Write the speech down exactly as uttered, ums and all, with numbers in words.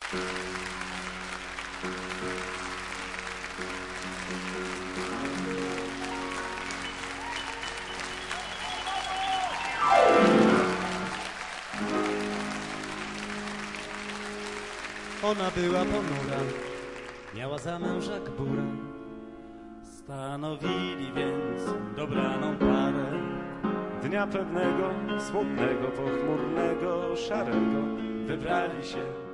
Ona była ponura, miała za męża gbura. Stanowili więc dobraną parę. Dnia pewnego, smutnego, pochmurnego, szarego, Wybrali się